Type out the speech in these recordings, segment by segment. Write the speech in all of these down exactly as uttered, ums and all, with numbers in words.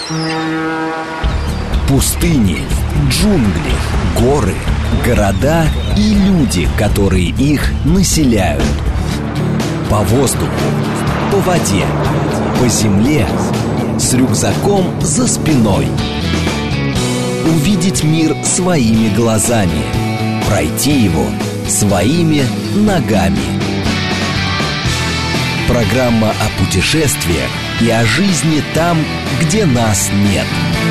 Пустыни, джунгли, горы, города и люди, которые их населяют. По воздуху, по воде, по земле, с рюкзаком за спиной. Увидеть мир своими глазами, пройти его своими ногами. Программа о путешествиях и о жизни там, где нас нет.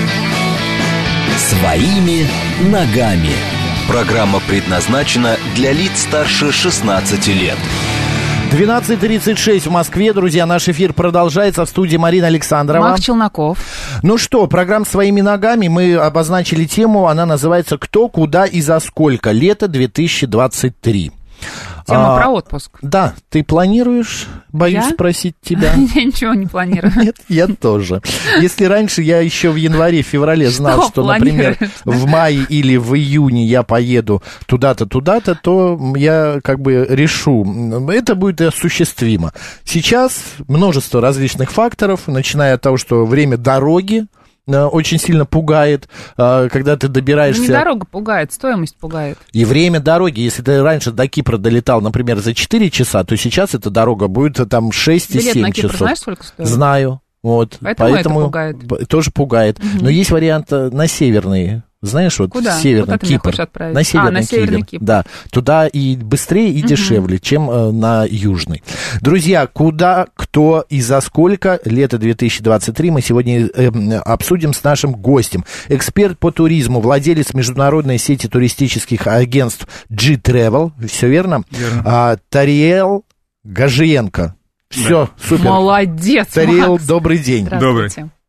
Своими ногами. Программа предназначена для лиц старше шестнадцати лет. двенадцать тридцать шесть в Москве, друзья, наш эфир продолжается. В студии Марина Александрова. Марк Челноков. Ну что, программа «Своими ногами». Мы обозначили тему, она называется «Кто, куда и за сколько? Лето две тысячи двадцать три». Тема а, про отпуск. Да, ты планируешь? Боюсь я? спросить тебя. Я ничего не планирую. Нет, я тоже. Если раньше я еще в январе, феврале знал, что, что например, в мае или в июне я поеду туда-то, туда-то, то я как бы решу, это будет осуществимо. Сейчас множество различных факторов, начиная от того, что время дороги очень сильно пугает, когда ты добираешься... Ну, не дорога пугает, стоимость пугает. И время дороги. Если ты раньше до Кипра долетал, например, за четыре часа, то сейчас эта дорога будет там шесть и семь часов. Билет на Кипр знаешь, сколько стоит? Знаю. Вот. Поэтому, Поэтому это пугает. Тоже пугает. Угу. Но есть вариант на северный. Знаешь, вот Куда? Северный Куда Кипр. На Северный, а, на Северный Кипр. Кипр. Да, туда и быстрее, и угу. дешевле, чем э, на Южный. Друзья, куда, кто и за сколько лето две тысячи двадцать три мы сегодня э, обсудим с нашим гостем. Эксперт по туризму, владелец международной сети туристических агентств G-Travel. Все верно? Верно. А, Тариэл Гажиенко. Все, да. Супер. Молодец, Тариэл, Макс. Добрый день. Добрый.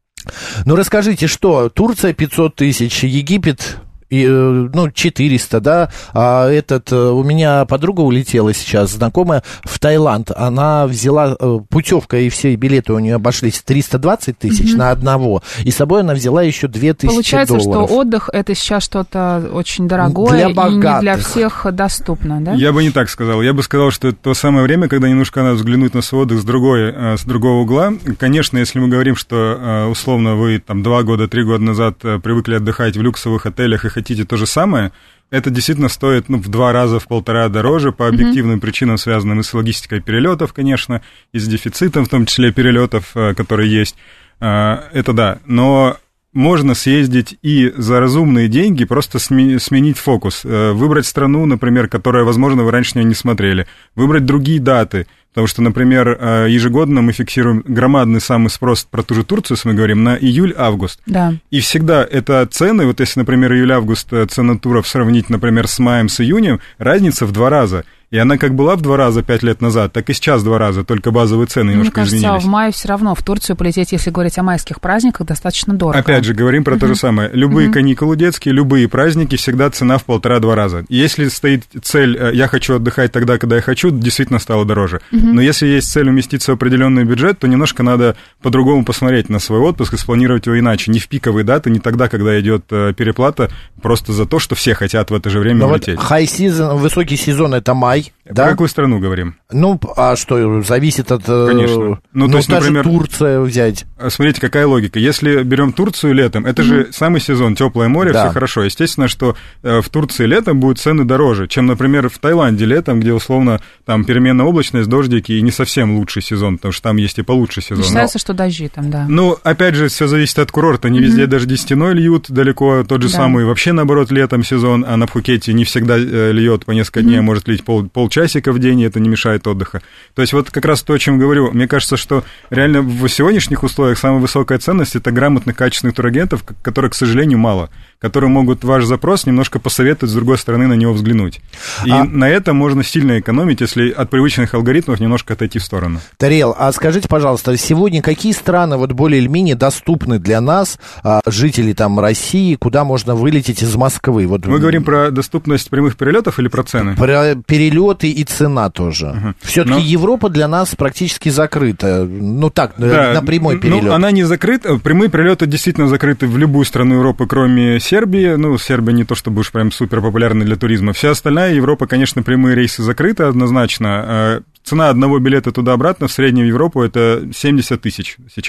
Ну, расскажите, что Турция пятьсот тысяч, Египет, и, ну, четыреста, да, а этот, у меня подруга улетела сейчас, знакомая, в Таиланд, она взяла, путевка и все билеты у нее обошлись триста двадцать тысяч mm-hmm. на одного, и с собой она взяла еще две тысячи Получается, долларов. Получается, что отдых это сейчас что-то очень дорогое для и не для всех доступно, да? Я бы не так сказал, я бы сказал, что это то самое время, когда немножко надо взглянуть на свой отдых с, другой, с другого угла. Конечно, если мы говорим, что условно вы там два года, три года назад привыкли отдыхать в люксовых отелях и хотите то же самое, это действительно стоит ну, в два раза, в полтора дороже по объективным mm-hmm. причинам, связанным и с логистикой перелетов, конечно, и с дефицитом, в том числе перелетов, которые есть. Это да, но можно съездить и за разумные деньги, просто сменить фокус, выбрать страну, например, которая, возможно, вы раньше не смотрели, выбрать другие даты. Потому что, например, ежегодно мы фиксируем громадный самый спрос про ту же Турцию, если мы говорим, на июль-август. Да. И всегда это цены, вот если, например, июль-август цена туров сравнить, например, с маем, с июнем, разница в два раза. И она как была в два раза пять лет назад, так и сейчас в два раза, только базовые цены немножко изменились. Мне кажется, в мае все равно в Турцию полететь, если говорить о майских праздниках, достаточно дорого. Опять же, говорим про uh-huh. то же самое. Любые uh-huh. каникулы детские, любые праздники, всегда цена в полтора-два раза. Если стоит цель «я хочу отдыхать тогда, когда я хочу», действительно стало дороже. Uh-huh. Но если есть цель уместиться в определенный бюджет, то немножко надо по-другому посмотреть на свой отпуск и спланировать его иначе. Не в пиковые даты, не тогда, когда идет переплата, просто за то, что все хотят в это же время улететь. Вот high season, высокий сезон — это май. Да? Про какую страну говорим? Ну, а что, зависит от... Конечно. Ну, ну то есть, даже например, Турция взять. Смотрите, какая логика. Если берем Турцию летом, это mm-hmm. же самый сезон, теплое море, да. все хорошо. Естественно, что в Турции летом будут цены дороже, чем, например, в Таиланде летом, где, условно, там переменная облачность, дождики, и не совсем лучший сезон, потому что там есть и получше сезон. Считается, Но... что дожди там, да. Ну, опять же, все зависит от курорта. Не mm-hmm. везде даже стеной льют далеко, тот же да. самый вообще, наоборот, летом сезон, а на Пхукете не всегда льет по несколько mm-hmm. дней, а может лить пол, полчасика в день, и это не мешает отдыха. То есть вот как раз то, о чем говорю, мне кажется, что реально в сегодняшних условиях самая высокая ценность — это грамотных, качественных турагентов, которых, к сожалению, мало, которые могут ваш запрос немножко посоветовать, с другой стороны на него взглянуть. И а... на это можно сильно экономить, если от привычных алгоритмов немножко отойти в сторону. Тариэл, а скажите, пожалуйста, сегодня какие страны вот более или менее доступны для нас, жителей там России, куда можно вылететь из Москвы? Вот... Мы говорим про доступность прямых перелетов или про цены? Про перелеты и цена тоже. Угу. Все-таки Но... Европа для нас практически закрыта. Ну так, да, на прямой перелет. Ну, она не закрыта. Прямые перелеты действительно закрыты в любую страну Европы, кроме Сербии. Ну, Сербия не то чтобы уж прям супер популярна для туризма. Вся остальная Европа, конечно, прямые рейсы закрыты однозначно. Цена одного билета туда-обратно в среднем в Европу — это семьдесят тысяч сейчас.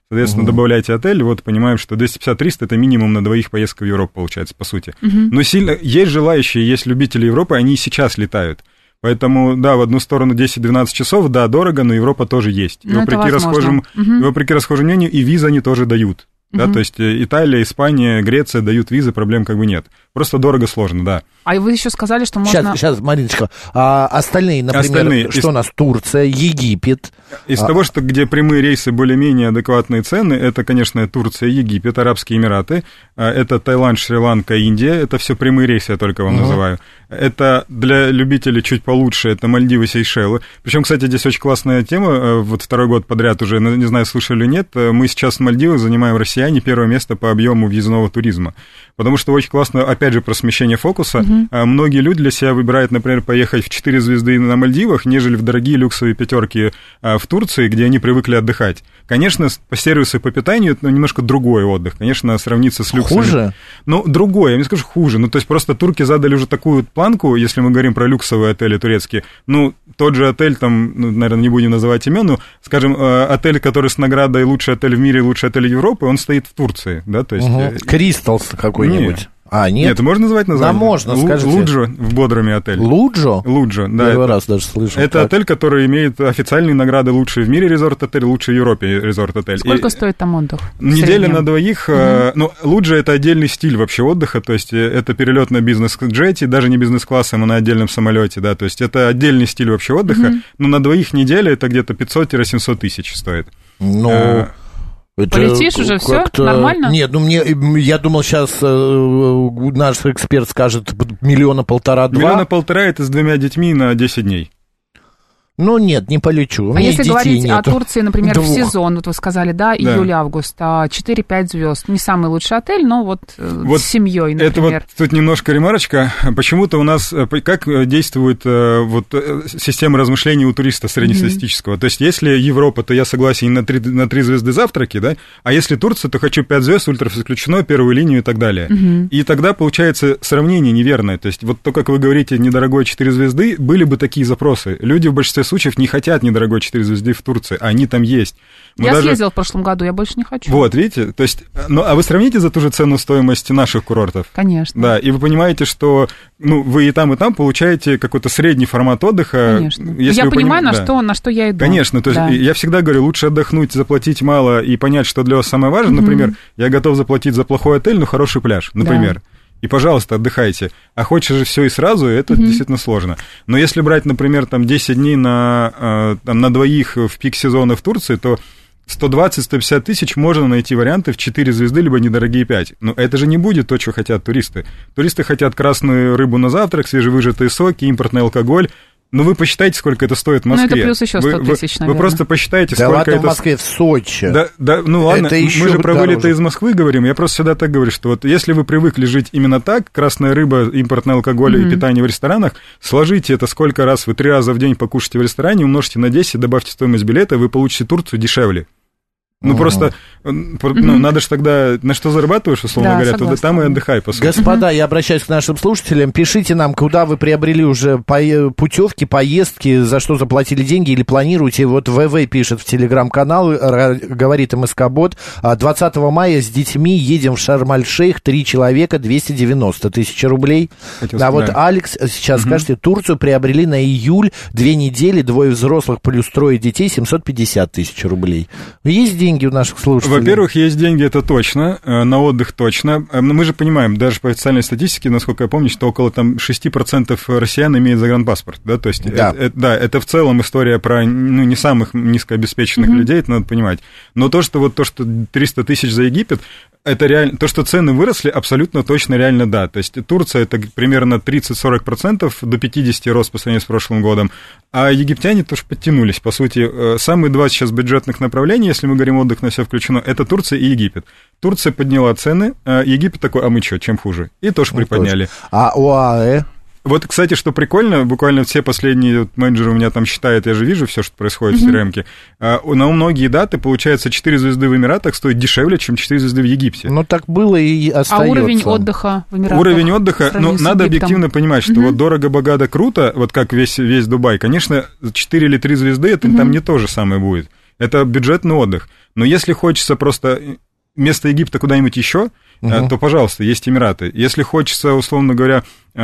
Соответственно, угу. добавляйте отель, вот понимаем, что двести пятьдесят - триста это минимум на двоих поездка в Европу получается, по сути. Угу. Но сильно есть желающие, есть любители Европы, они и сейчас летают. Поэтому, да, в одну сторону десять-двенадцать часов, да, дорого, но Европа тоже есть. И вопреки, расхожим, угу. вопреки расхожему мнению, и визы они тоже дают. Uh-huh. Да, то есть Италия, Испания, Греция дают визы, проблем как бы нет. Просто дорого, сложно, да. А вы еще сказали, что можно... Сейчас, сейчас Мариночка, а остальные, например, остальные, что из... у нас? Турция, Египет. Из а... того, что где прямые рейсы более-менее адекватные цены, это, конечно, Турция, Египет, Арабские Эмираты, это Таиланд, Шри-Ланка, Индия, это все прямые рейсы, я только вам uh-huh. называю. Это для любителей чуть получше, это Мальдивы, Сейшелы. Причем, кстати, здесь очень классная тема, вот второй год подряд уже, не знаю, слышали или нет, мы сейчас в Мальдивах занимаем россияне первое место по объему въездного туризма. Потому что очень классно, опять же, про смещение фокуса. Uh-huh. Многие люди для себя выбирают, например, поехать в четыре звезды на Мальдивах, нежели в дорогие люксовые пятерки в Турции, где они привыкли отдыхать. Конечно, по сервису и по питанию это немножко другой отдых. Конечно, сравниться с люксом. Хуже? Ну, другое, я не скажу хуже. Ну, то есть просто турки задали уже такую планку, если мы говорим про люксовые отели турецкие. Ну, тот же отель, там, ну, наверное, не будем называть имен, но, скажем, отель, который с наградой лучший отель в мире, лучший отель Европы, он стоит в Турции, да, то есть... Угу. Кристалс какой-нибудь. Нет. А, нет? Нет, можно назвать название? Да, можно, Лу- скажите. Луджо в Бодруме отель. Луджо? Луджо, да. Первый это, раз даже слышал. Это так. Отель, который имеет официальные награды лучший в мире резорт-отель, лучший в Европе резорт-отель. Сколько И стоит там отдых? Неделя на двоих. Угу. Э, ну, Луджо — это отдельный стиль вообще отдыха, то есть это перелет на бизнес-джете, даже не бизнес-классом, а на отдельном самолете, да, то есть это отдельный стиль вообще отдыха, угу. но на двоих неделя это где-то пятьсот-семьсот тысяч стоит. Ну... А, Это полетишь уже, все нормально? Нет, ну мне, я думал, сейчас э, наш эксперт скажет миллиона полтора-два. Миллиона полтора — это с двумя детьми на десять дней. Ну, нет, не полечу. А если говорить нету. о Турции, например, Двух. в сезон, вот вы сказали, да, июль-август, четыре-пять звезд, не самый лучший отель, но вот, вот с семьей, например. Это вот тут немножко ремарочка. Почему-то у нас, как действует вот система размышлений у туриста среднестатистического? Mm-hmm. То есть, если Европа, то я согласен на три, на три звезды завтраки, да, а если Турция, то хочу пять звезд, ультраф исключено, первую линию и так далее. Mm-hmm. И тогда получается сравнение неверное. То есть, вот то, как вы говорите, недорогой четыре звезды, были бы такие запросы. Люди в большинстве случаев не хотят недорогой четыре звезды в Турции, а они там есть. Мы я даже... съездила в прошлом году, я больше не хочу. Вот, видите, то есть, ну, а вы сравните за ту же цену стоимости наших курортов? Конечно. Да, и вы понимаете, что, ну, вы и там, и там получаете какой-то средний формат отдыха. Конечно. Если я понимаю, поним... на, да. что, на что я иду. Конечно, то есть да. я всегда говорю, лучше отдохнуть, заплатить мало и понять, что для вас самое важное. Mm-hmm. Например, я готов заплатить за плохой отель, но хороший пляж, например. Да. И, пожалуйста, отдыхайте. А хочешь же все и сразу, это mm-hmm. действительно сложно. Но если брать, например, там десять дней на, там, на двоих в пик сезона в Турции, то сто двадцать - сто пятьдесят тысяч можно найти варианты в четыре звезды, либо недорогие пять. Но это же не будет то, что хотят туристы. Туристы хотят красную рыбу на завтрак, свежевыжатые соки, импортный алкоголь. Ну, вы посчитайте, сколько это стоит в Москве. Ну, это плюс еще сто тысяч, наверное. Вы просто посчитайте, да сколько ладно, это... в Москве, в Сочи. Да, да, ну ладно, это еще мы же про дороже. вылеты из Москвы говорим. Я просто всегда так говорю, что вот если вы привыкли жить именно так, красная рыба, импортный алкоголь mm-hmm. и питание в ресторанах, сложите это сколько раз, вы три раза в день покушаете в ресторане, умножьте на десять, добавьте стоимость билета, вы получите Турцию дешевле. Ну, mm-hmm. просто, ну, mm-hmm. надо же тогда, на что зарабатываешь, условно да, говоря, согласна. Туда там и отдыхай, по сути. Господа, я обращаюсь к нашим слушателям, пишите нам, куда вы приобрели уже по- путевки, поездки, за что заплатили деньги или планируете. Вот ВВ пишет в телеграм-канал, говорит МСК-бот, двадцатого мая с детьми едем в Шарм-аль-Шейх, три человека, двести девяносто тысяч рублей. Хотел а вот Алекс сейчас mm-hmm. скажите, Турцию приобрели на июль, две недели, двое взрослых плюс трое детей, семьсот пятьдесят тысяч рублей. Есть деньги у наших слушателей? Во-первых, есть деньги, это точно, на отдых точно. Мы же понимаем, даже по официальной статистике, насколько я помню, что около там шесть процентов россиян имеют загранпаспорт, да, то есть, да. Это, это, да, это в целом история про, ну, не самых низкообеспеченных mm-hmm. людей, это надо понимать. Но то, что вот то, что триста тысяч за Египет, это реально, то, что цены выросли, абсолютно точно реально да. То есть Турция это примерно тридцать-сорок процентов, до пятьдесят процентов рост по сравнению с прошлым годом, а египтяне тоже подтянулись. По сути, самые два сейчас бюджетных направления, если мы говорим отдых на все включено, это Турция и Египет. Турция подняла цены, а Египет такой, а мы что, чем хуже? И тоже ну, приподняли. Точно. А ОАЭ? Вот, кстати, что прикольно, буквально все последние вот, менеджеры у меня там считают, я же вижу все, что происходит mm-hmm. в си эр эм-ке. А, на многие даты, получается, четыре звезды в Эмиратах стоят дешевле, чем четыре звезды в Египте. Ну, так было и остается. А уровень отдыха в Эмиратах? Уровень отдыха, ну, надо объективно понимать, что mm-hmm. вот дорого, богато, круто, вот как весь, весь Дубай, конечно, четыре или три звезды, это mm-hmm. там не то же самое будет. Это бюджетный отдых. Но если хочется просто вместо Египта куда-нибудь еще, uh-huh. то, пожалуйста, есть Эмираты. Если хочется, условно говоря,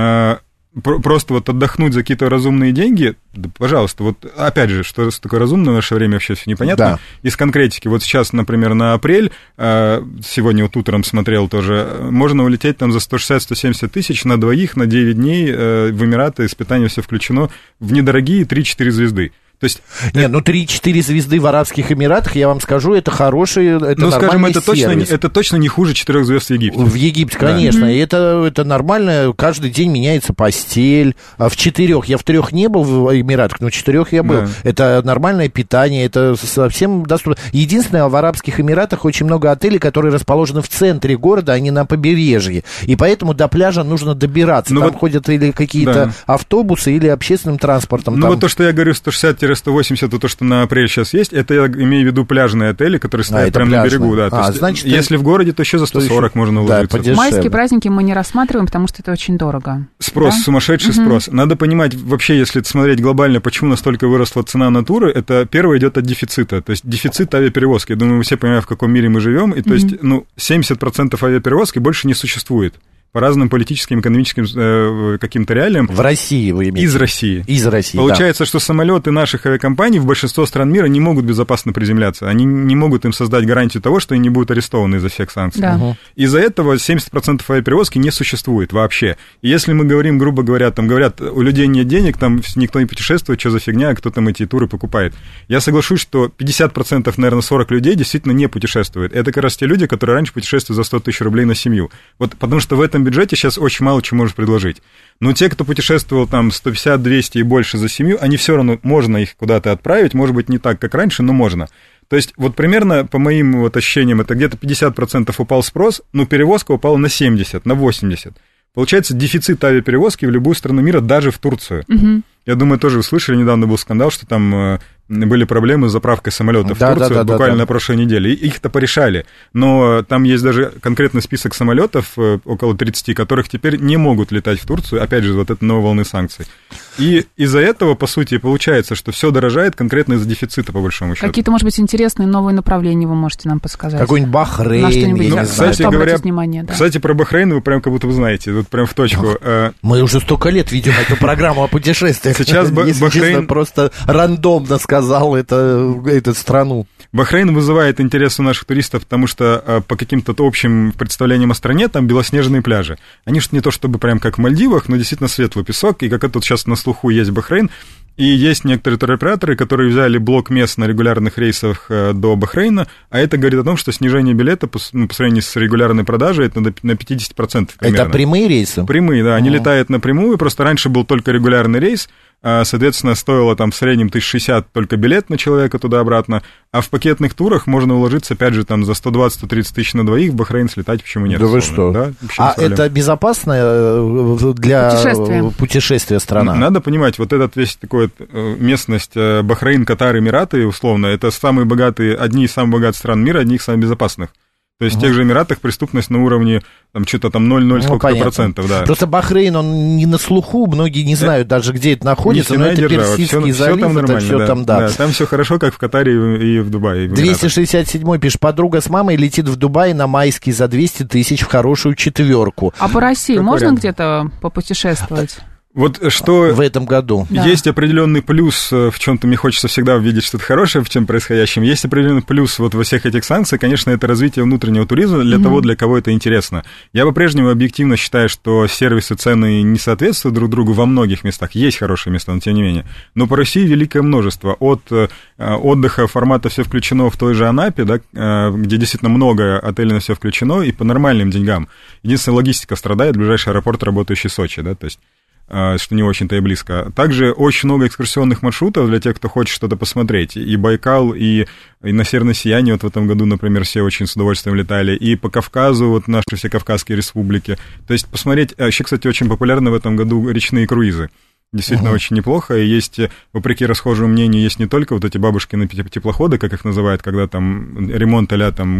просто вот отдохнуть за какие-то разумные деньги, да, пожалуйста, вот опять же, что такое разумное в наше время, вообще все непонятно. Да. Из конкретики, вот сейчас, например, на апрель, сегодня вот утром смотрел тоже, можно улететь там за сто шестьдесят - сто семьдесят тысяч на двоих, на девять дней в Эмираты, с питанием все включено, в недорогие три-четыре звезды. То есть, не, ну три-четыре звезды в Арабских Эмиратах, я вам скажу, это хороший, это ну, скажем, это точно, это точно не хуже четырех звезд в Египте. В Египте, конечно, да. И это, это нормально, каждый день меняется постель. А в четырех, я в трех не был в Эмиратах, но в четырех я был. Да. Это нормальное питание, это совсем доступно. Единственное, в Арабских Эмиратах очень много отелей, которые расположены в центре города, а не на побережье. И поэтому до пляжа нужно добираться. Ну, там вот, ходят или какие-то да. автобусы, или общественным транспортом. Ну там... вот то, что я говорю, сто шестьдесят - сто восемьдесят, то, что на апрель сейчас есть, это я имею в виду пляжные отели, которые стоят а, прямо на берегу. Да. А, то есть, значит, если в городе, то еще за сто сорок можно уложиться. Да, майские праздники мы не рассматриваем, потому что это очень дорого. Спрос, да? Сумасшедший угу. спрос. Надо понимать, вообще, если смотреть глобально, почему настолько выросла цена на туры, это первое идет от дефицита. То есть дефицит авиаперевозки. Я думаю, мы все понимаем, в каком мире мы живем. И то есть, ну, семьдесят процентов авиаперевозки больше не существует. По разным политическим, экономическим э, каким-то реалиям. В России вы имеете? Из России. Из России, Получается, да. что самолеты наших авиакомпаний в большинство стран мира не могут безопасно приземляться. Они не могут им создать гарантию того, что они не будут арестованы из-за всех санкций. Да. Угу. Из-за этого семьдесят процентов авиаперевозки не существует вообще. И если мы говорим, грубо говоря, там говорят, у людей нет денег, там никто не путешествует, что за фигня, кто там эти туры покупает. Я соглашусь, что пятьдесят процентов, наверное, сорок людей действительно не путешествуют. Это как раз те люди, которые раньше путешествуют за сто тысяч рублей на семью. Вот потому что в этом бюджете сейчас очень мало чего можешь предложить. Но те, кто путешествовал там сто пятьдесят - двести и больше за семью, они все равно, можно их куда-то отправить, может быть, не так, как раньше, но можно. То есть, вот примерно, по моим вот ощущениям, это где-то пятьдесят процентов упал спрос, но перевозка упала на семьдесят, на восемьдесят. Получается, дефицит авиаперевозки в любую страну мира, даже в Турцию. Угу. Я думаю, тоже вы слышали, недавно был скандал, что там были проблемы с заправкой самолетов да, в Турцию, да, да, буквально да, да. на прошлой неделе. И их-то порешали. Но там есть даже конкретный список самолетов, около тридцати, которых теперь не могут летать в Турцию. Опять же, вот это новые волны санкций. И из-за этого, по сути, получается, что все дорожает конкретно из-за дефицита, по большому счету. Какие-то, может быть, интересные новые направления вы можете нам подсказать? Какой-нибудь Бахрейн. На что-нибудь, ну, кстати говоря, внимание, да. кстати, про Бахрейн вы прям как будто вы знаете, вот прям в точку. Мы уже столько лет ведем эту программу о путешествиях. Сейчас Бахрейн просто рандомно сказал это, эту страну. Бахрейн вызывает интерес у наших туристов, потому что по каким-то общим представлениям о стране там белоснежные пляжи. Они же не то чтобы прям как в Мальдивах, но действительно светлый песок, и как это вот сейчас на слуху есть Бахрейн. И есть некоторые туроператоры, которые взяли блок мест на регулярных рейсах до Бахрейна, а это говорит о том, что снижение билета по, ну, по сравнению с регулярной продажей это на пятьдесят процентов примерно. Это прямые рейсы? Прямые, да, они О. летают напрямую, просто раньше был только регулярный рейс, соответственно, стоило там в среднем тысяча шестьдесят только билет на человека туда-обратно, а в пакетных турах можно уложиться, опять же, там за сто двадцать - сто тридцать тысяч на двоих в Бахрейн слетать, почему нет? Да вы что? Да? А это безопасная для путешествия, путешествия страна? Надо понимать, вот этот весь такой местность Бахрейн, Катар, Эмираты, условно, это самые богатые, одни из самых богатых стран мира, одни из самых безопасных. То есть угу. в тех же Эмиратах преступность на уровне там что-то там ноль целых ноль сколько-то ну, процентов, да. Просто Бахрейн, он не на слуху, многие не знают это, даже, где это находится, но это держава. Персидский все, залив, все там нормально, это все да. там, да. да. Там все хорошо, как в Катаре и в Дубае. В двести шестьдесят седьмой пишет, подруга с мамой летит в Дубай на майский за двести тысяч в хорошую четверку. А по России как можно вариант? Где-то попутешествовать? Вот что в этом году да. есть определенный плюс, в чем-то мне хочется всегда увидеть что-то хорошее в чем происходящем. Есть определенный плюс вот во всех этих санкциях, конечно, это развитие внутреннего туризма для mm-hmm. того, для кого это интересно. Я по-прежнему объективно считаю, что сервисы, цены не соответствуют друг другу во многих местах. Есть хорошие места, но тем не менее. Но по России великое множество. От отдыха формата «все включено» в той же Анапе, да, где действительно много отелей на «все включено», и по нормальным деньгам. Единственная логистика страдает, ближайший аэропорт, работающий в Сочи, да, то есть что не очень-то и близко. Также очень много экскурсионных маршрутов для тех, кто хочет что-то посмотреть. И Байкал, и, и на Северное сияние вот в этом году, например, все очень с удовольствием летали. И по Кавказу, вот наши все Кавказские республики. То есть посмотреть... Еще, кстати, очень популярны в этом году речные круизы. Действительно, uh-huh. очень неплохо. И есть, вопреки расхожему мнению, есть не только вот эти бабушкины теплоходы, как их называют, когда там ремонт а-ля там...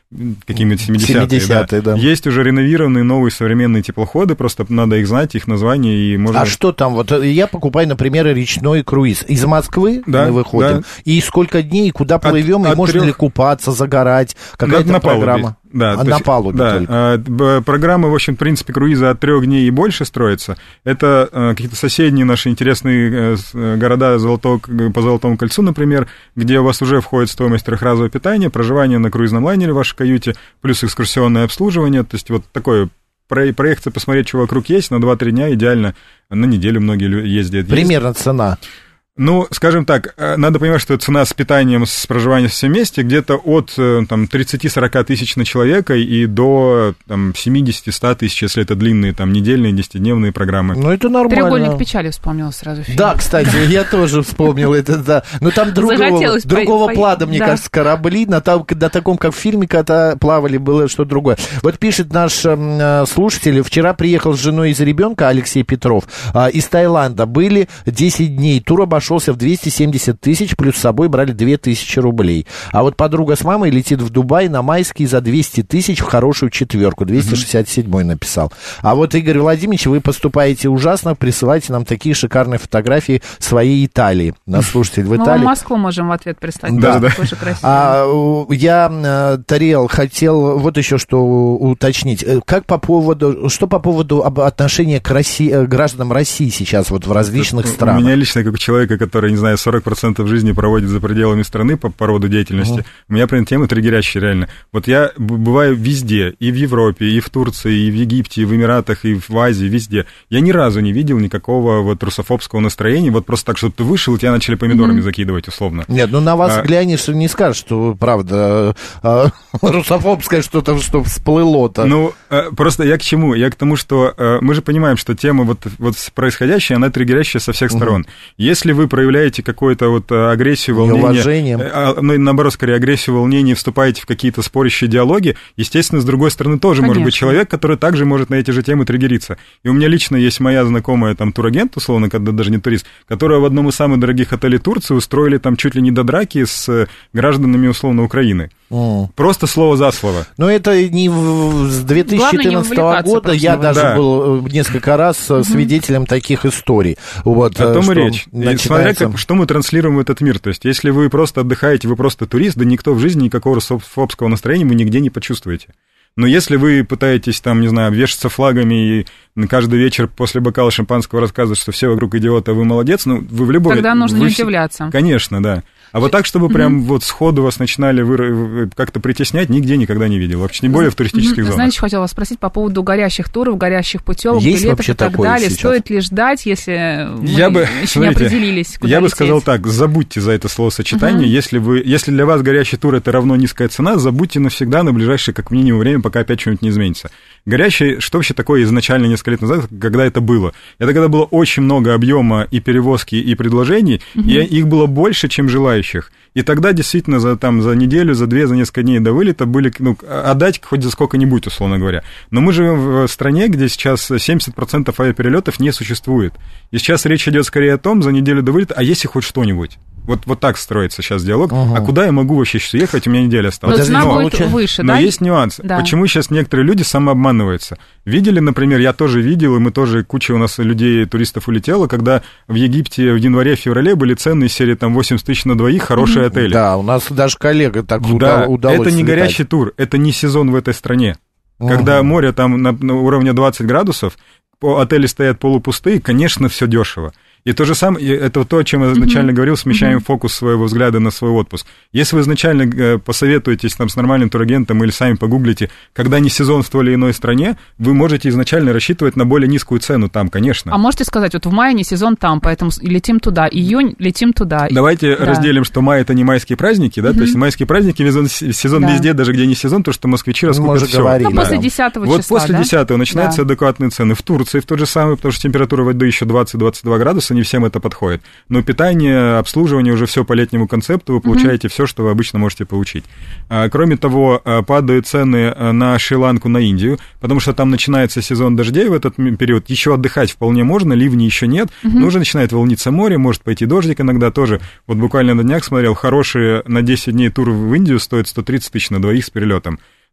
какие-нибудь семидесятые. семидесятые да. Да. Есть уже реновированные новые современные теплоходы, просто надо их знать, их название. И можно... А что там? Вот я покупаю, например, речной круиз. Из Москвы да, мы выходим. Да. И сколько дней, куда плывем, от, и от можно трех... ли купаться, загорать? Какая-то на, на программа? Да, а на есть, палубе да, только. А, программа, в общем, в принципе, круиза от трех дней и больше строится. Это а, какие-то соседние наши интересные а, города Золотого, по Золотому кольцу, например, где у вас уже входит стоимость трехразового питания, проживание на круизном лайнере в вашей каюте, плюс экскурсионное обслуживание. То есть вот такое проехаться, посмотреть, что вокруг есть, на два-три дня идеально. На неделю многие ездят. Примерно есть. Цена. Ну, скажем так, надо понимать, что цена с питанием, с проживанием все вместе где-то от там, тридцать-сорок тысяч на человека и до там, семьдесят-сто тысяч, если это длинные там, недельные, десятидневные программы. Ну, это нормально. «Треугольник печали» вспомнила сразу фильм. Да, кстати, я тоже вспомнил это, да. Но там другого, другого плана, мне кажется, корабли, на таком, как в фильме, когда плавали, было что-то другое. Вот пишет наш слушатель, вчера приехал с женой из ребенка, Алексей Петров, из Таиланда. Были десять дней, тур обошелся в двести семьдесят тысяч, плюс с собой брали две тысячи рублей. А вот подруга с мамой летит в Дубай на майские за двести тысяч в хорошую четверку. двести шестьдесят седьмой написал. А вот, Игорь Владимирович, вы поступаете ужасно, присылайте нам такие шикарные фотографии своей Италии. Наш слушатель в Италии. Мы Москву можем в ответ прислать. Да, да. А, я, Тариэл, хотел вот еще что уточнить. Как по поводу, что по поводу отношения к России, гражданам России сейчас вот в различных Это, странах? У меня лично, как у человека, который, не знаю, сорок процентов жизни проводит за пределами страны по, по роду деятельности, uh-huh. у меня прям тема триггерящая реально. Вот я бываю везде, и в Европе, и в Турции, и в Египте, и в Эмиратах, и в Азии, везде. Я ни разу не видел никакого вот русофобского настроения, вот просто так, чтобы ты вышел, и тебя начали помидорами uh-huh. закидывать, условно. Нет, ну на вас а... глянешь, не скажешь, что, правда, а, русофобское что-то, что всплыло-то. Ну, а, просто я к чему? Я к тому, что а, мы же понимаем, что тема вот, вот происходящая, она триггерящая со всех uh-huh. сторон. Если вы проявляете какую-то вот агрессию, волнение, а, ну, наоборот, скорее, агрессию, волнение, вступаете в какие-то спорящие диалоги, естественно, с другой стороны, тоже Конечно. Может быть человек, который также может на эти же темы триггериться. И у меня лично есть моя знакомая, там, турагент, условно, когда даже не турист, которая в одном из самых дорогих отелей Турции устроили там чуть ли не до драки с гражданами, условно, Украины. Mm. Просто слово за слово. Но это не в, с две тысячи четырнадцатого года, я даже да. был несколько раз mm-hmm. свидетелем таких историй. Вот, о том и речь. Начинается... И смотря, как, что мы транслируем в этот мир. То есть, если вы просто отдыхаете, вы просто турист, да никто в жизни никакого русофобского настроения вы нигде не почувствуете. Но если вы пытаетесь, там, не знаю, обвешаться флагами и каждый вечер после бокала шампанского рассказывать, что все вокруг идиоты, а вы молодец, ну, вы в любой... Тогда нужно вы... не удивляться. Конечно, да. А вот так, чтобы mm-hmm. прям вот сходу вас начинали вы... как-то притеснять, нигде никогда не видел. Вообще, тем более в туристических mm-hmm. зонах. Знаете, хотела вас спросить по поводу горящих туров, горящих путевок, билетов и так далее. Сейчас? Стоит ли ждать, если мы я бы, еще смотрите, не определились, куда Я лететь? бы сказал так, забудьте за это словосочетание. Mm-hmm. Если, вы, если для вас горящий тур — это равно низкая цена, забудьте навсегда на ближайшее, как минимум, время, пока опять что-нибудь не изменится. Горящий, что вообще такое изначально несколько лет назад, когда это было? Это когда было очень много объема и перевозки, и предложений, mm-hmm. и их было больше, чем желающих. И тогда действительно за, там, за неделю, за две, за несколько дней до вылета были, ну, отдать хоть за сколько-нибудь, условно говоря. Но мы живем в стране, где сейчас семьдесят процентов авиаперелетов не существует. И сейчас речь идет скорее о том, за неделю до вылета, а если хоть что-нибудь? Вот, вот так строится сейчас диалог. Угу. А куда я могу вообще сейчас уехать? У меня неделя осталась. Но цена будет выше, но да? есть нюанс. Да. Почему сейчас некоторые люди самообманываются? Видели, например, я тоже видел, и мы тоже, куча у нас людей, туристов улетела, когда в Египте в январе-феврале были цены из серии там восемьдесят тысяч на двоих, хорошие mm-hmm. отели. Да, у нас даже коллега так да, удалось это не слетать. горящий тур, это не сезон в этой стране. Uh-huh. Когда море там на, на уровне двадцать градусов, отели стоят полупустые, конечно, все дешево. И то же самое, это то, о чем я изначально mm-hmm. говорил, смещаем mm-hmm. фокус своего взгляда на свой отпуск. Если вы изначально посоветуетесь там с нормальным турагентом или сами погуглите, когда не сезон в той или иной стране, вы можете изначально рассчитывать на более низкую цену там, конечно. А можете сказать, вот в мае не сезон там, поэтому летим туда, июнь летим туда. Давайте да. разделим, что май — это не майские праздники, да, mm-hmm. то есть майские праздники, сезон, сезон да. везде, даже где не сезон, то, что москвичи раскупят все. Ну, после десятого вот числа, Вот после десятого да? начинаются да. адекватные цены. В Турции в тот же самый, потому что температура воды еще двадцать-двадцать два градуса, не всем это подходит. Но питание, обслуживание, уже все по летнему концепту, вы получаете mm-hmm. все, что вы обычно можете получить. А, кроме того, падают цены на Шри-Ланку, на Индию, потому что там начинается сезон дождей в этот период. Еще отдыхать вполне можно, ливней еще нет, mm-hmm. но уже начинает волниться море, может пойти дождик иногда тоже. Вот буквально на днях смотрел, хорошие на десять дней тур в Индию стоит сто тридцать тысяч на двоих с перелетом.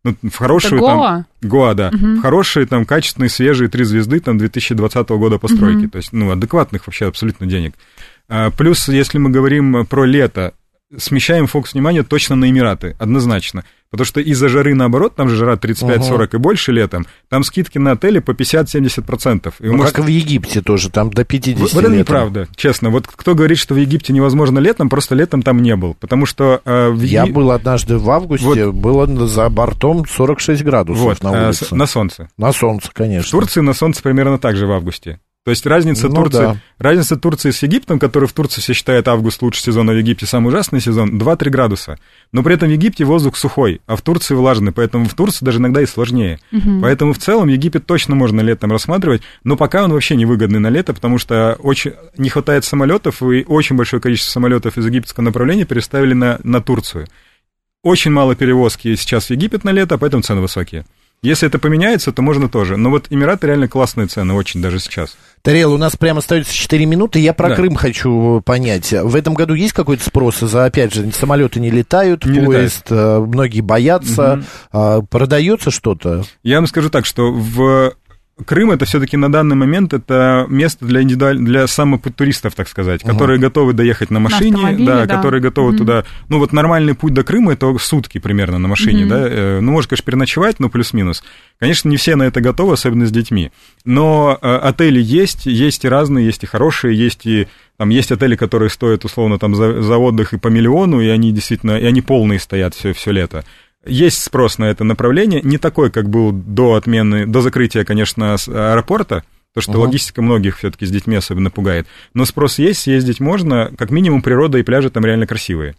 ну, в хорошую Это там... Гоа? Гоа, да. Угу. В хорошие, там, качественные, свежие три звезды, там, две тысячи двадцатого года постройки. Угу. То есть, ну, адекватных вообще абсолютно денег. А, плюс, если мы говорим про лето, смещаем фокус внимания точно на Эмираты, однозначно. Потому что из-за жары, наоборот, там же жара тридцать пять сорок uh-huh. и больше летом, там скидки на отели по пятьдесят-семьдесят процентов. И ну, можете... как и в Египте тоже, там до пятьдесят Вот это неправда, честно. Вот кто говорит, что в Египте невозможно летом, просто летом там не был. Потому что... Э, в Я Еги... был однажды в августе, вот. Было за бортом сорок шесть градусов вот, на улице. Э, на солнце. На солнце, конечно. В Турции на солнце примерно так же в августе. То есть разница, ну, Турции, да. разница Турции с Египтом, который в Турции все считает август лучший сезон, а в Египте самый ужасный сезон, два-три градуса. Но при этом в Египте воздух сухой, а в Турции влажный, поэтому в Турции даже иногда и сложнее. Угу. Поэтому в целом Египет точно можно летом рассматривать, но пока он вообще невыгодный на лето, потому что очень не хватает самолетов, и очень большое количество самолетов из египетского направления переставили на, на Турцию. Очень мало перевозки сейчас в Египет на лето, поэтому цены высокие. Если это поменяется, то можно тоже. Но вот Эмираты реально классные цены, очень даже сейчас. Тариэл, у нас прямо остается четыре минуты. Я про да. Крым хочу понять. В этом году есть какой-то спрос? За, опять же, самолеты не летают, не поезд, летает. Многие боятся. Угу. Продается что-то? Я вам скажу так, что в... Крым это все-таки на данный момент это место для индивидуаль... для самопутуристов, так сказать, uh-huh. которые готовы доехать на машине, на да, да, которые готовы uh-huh. туда. Ну вот нормальный путь до Крыма это сутки примерно на машине, uh-huh. да. Ну может, конечно, переночевать, но плюс-минус. Конечно, не все на это готовы, особенно с детьми. Но э, отели есть, есть и разные, есть и хорошие, есть и там есть отели, которые стоят условно там за, за отдых и по миллиону, и они действительно, и они полные стоят все, все лето. Есть спрос на это направление, не такой, как был до отмены, до закрытия, конечно, аэропорта, потому что uh-huh. логистика многих все-таки с детьми особенно пугает. Но спрос есть, съездить можно, как минимум природа и пляжи там реально красивые.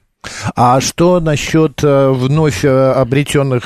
А что насчет вновь обретенных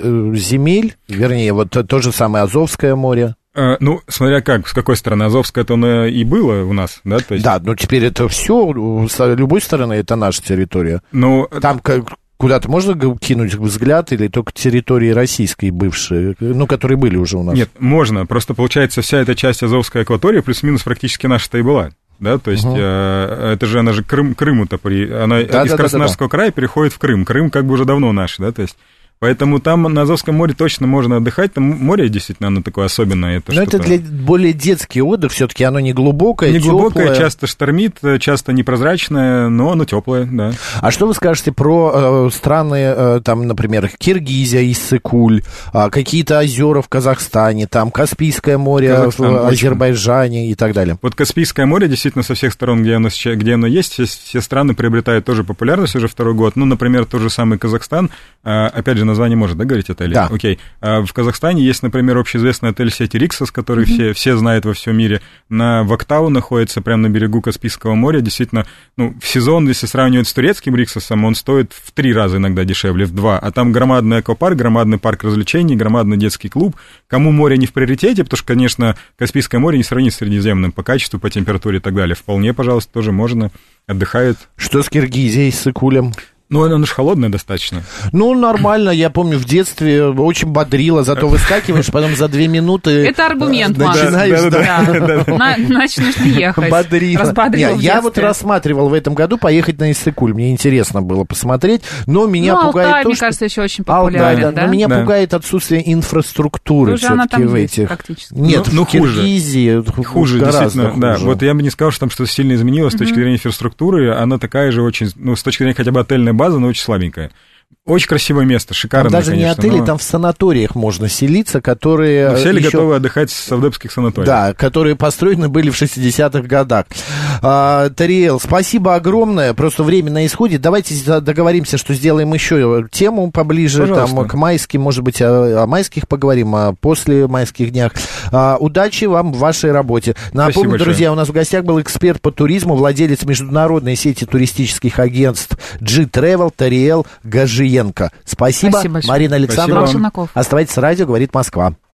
земель, вернее, вот то же самое Азовское море? Ну, смотря как, с какой стороны, Азовское-то оно и было у нас, да? То есть... Да, но теперь это все, с любой стороны, это наша территория. Ну, там как... Куда-то можно кинуть взгляд или только территории российской бывшие, ну, которые были уже у нас? Нет, можно. Просто, получается, вся эта часть Азовской акватории плюс-минус практически наша-то и была. Да, то есть, угу. э, это же она же Крым, Крыму-то, при, она да, из да, Краснодарского да, да, края переходит в Крым. Крым как бы уже давно наш, да, то есть... Поэтому там на Азовском море точно можно отдыхать. Там море действительно оно такое особенное. Это Но это для более детский отдых, все-таки оно не глубокое, не теплое. глубокое, часто штормит, часто непрозрачное, но оно теплое, да. А что вы скажете про э, страны, э, там, например, Киргизия, Иссык-Куль, э, какие-то озера в Казахстане, там Каспийское море Казахстан, в Азербайджане очень. И так далее? Вот Каспийское море действительно со всех сторон, где оно, где оно есть, все, все страны приобретают тоже популярность уже второй год. Ну, например, тот же самый Казахстан, э, опять же, название может, да, говорить отель? Да. Окей. А в Казахстане есть, например, общеизвестный отель сети Риксос, который mm-hmm. все, все знают во всем мире. На Вактау находится прямо на берегу Каспийского моря. Действительно, ну, в сезон, если сравнивать с турецким Риксосом, он стоит в три раза иногда дешевле, в два. А там громадный аквапарк, громадный парк развлечений, громадный детский клуб. Кому море не в приоритете, потому что, конечно, Каспийское море не сравнить с Средиземным по качеству, по температуре и так далее. Вполне, пожалуйста, тоже можно. Отдыхают. Что с Киргизией, с Иссык-Кулем? Ну, оно же холодное достаточно. Ну, нормально, я помню, в детстве очень бодрило, зато выскакиваешь, потом за две минуты... Это аргумент, Макс. Начинаешь, да. Начнешь ехать. Бодрило. Я вот рассматривал в этом году поехать на Иссык-Куль, мне интересно было посмотреть, но меня пугает... Алтай, мне кажется, еще очень популярен, да? Но меня пугает отсутствие инфраструктуры все-таки в этих... Нет, в Киргизии хуже, действительно, да. Вот я бы не сказал, что там что-то сильно изменилось с точки зрения инфраструктуры, она такая же очень, ну, с точки зрения хотя бы отельной база, но очень слабенькая. Очень красивое место, шикарное, там даже конечно, не отели, но... там в санаториях можно селиться, которые... Но все ли еще... готовы отдыхать в савдепских санаториях? Да, которые построены были в шестидесятых годах. А, Тариэл, спасибо огромное, просто время на исходе. Давайте договоримся, что сделаем еще тему поближе, там, к майским, может быть, о, о майских поговорим, а после майских днях. А, удачи вам в вашей работе. Напомню, друзья, у нас в гостях был эксперт по туризму, владелец международной сети туристических агентств G-Travel Тариэл Гажиенко. Спасибо, Спасибо Марина Александровна. Спасибо. Оставайтесь с радио, говорит Москва.